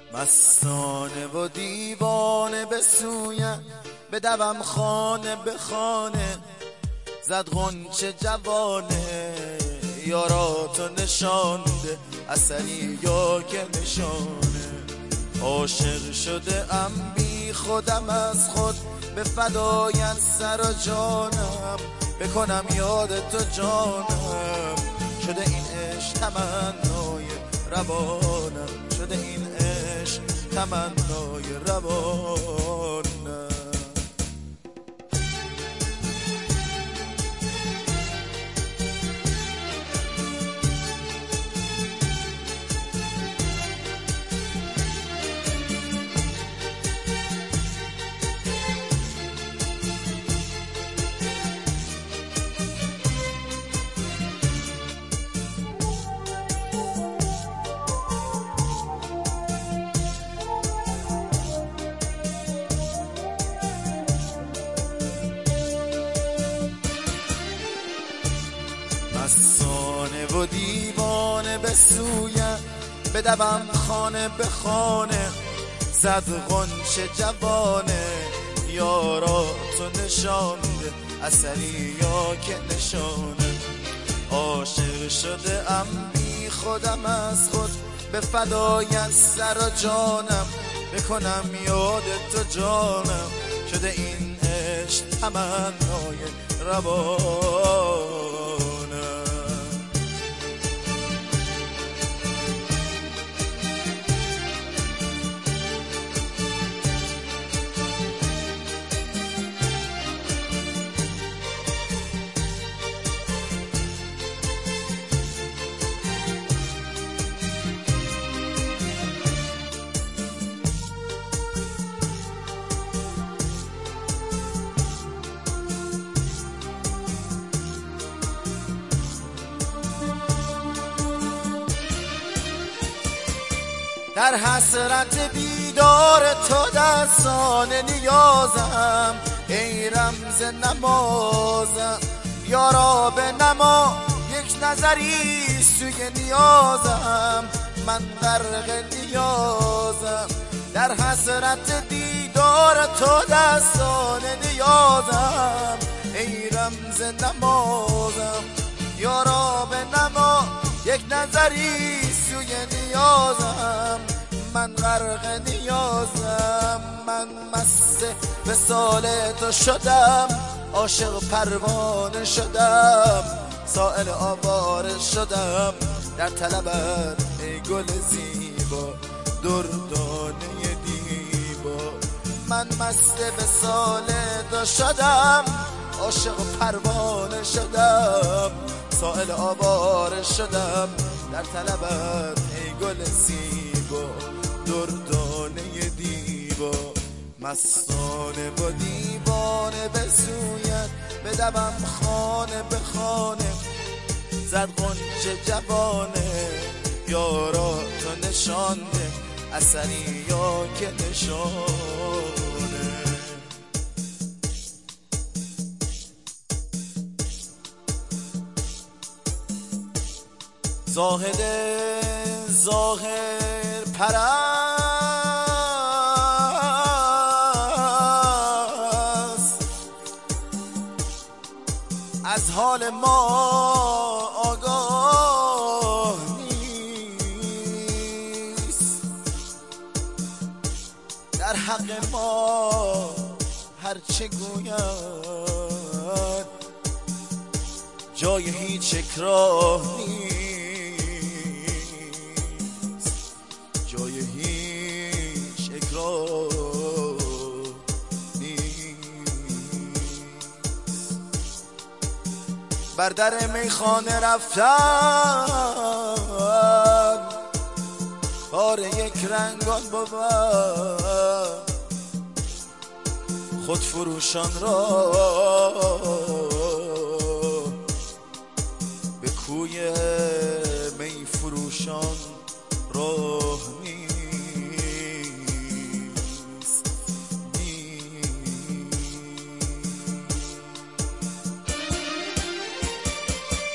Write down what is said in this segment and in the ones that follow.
مستانه و دیوانه به سویم بدوم خانه به خانه، زد غنچه جوانه یارا تو نشانده اثری یا که نشانه. عاشق شده ام بی خودم از خود به فدای سر و جانم، بکنم یاد تو جانم. شده این عشق تمنای روانم، شده این عشق تمنای روانم. مستانه و دیوانه به سویم بدوم خانه به خانه، زد غنچه جوانه یارا تو نشانده اثری یا که نشانه. عاشق شده ام بی خودم از خود به فدای سر و جانم، بکنم یاد تو جانم. شده این عشق تمنای روانم. در حسرت دیدار تو دستان نیازم، ای رمز نمازم یارا به نما یک نظری سوی نیازم. من غرق نیازم در حسرت دیدار تو دستان نیازم، ای رمز نمازم یارا به نما یک نظری سوی نیازم. من غرق نیازم، من مست وصال تو شدم، عاشق پروانه شدم، سائل آواره شدم در طلبت ای گل زیبا دردانه دیبا. من مست وصال تو شدم، عاشق پروانه شدم، سائل آواره شدم در طلبت ای گل زیبا دردانه دیبا. مستانه و دیوانه به سویت بدوم خانه به خانه، زد غنچه جوانه یارا تو نشانده اثری یا که نشانه. زاهد ظاهر پرست از حال ما آگاه نیست، در حق ما هرچه گوید جای هیچ اکراه نیست، جای هیچ اکراه نیست. بر در میخانه رفتن کار یک رنگان بود، خود فروشان را به کوی می فروشان راه نیست.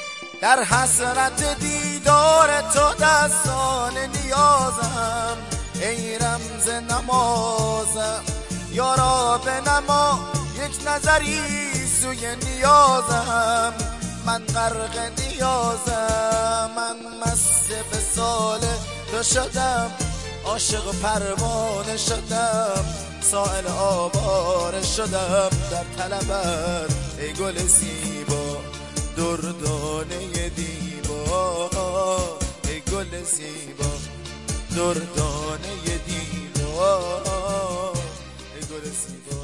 در حسرت دیدار تو دستان نیازم، ای رمز نمازم، یارا به نما یک نظری سوی نیازم. من غرق نیازم، من مست وصال تو شدم، عاشق پروانه شدم، سائل آواره شدم در طلبت ای گل زیبا، دردانه دیبا، ای گل زیبا، دردانه دیبا، ای گل زیبا.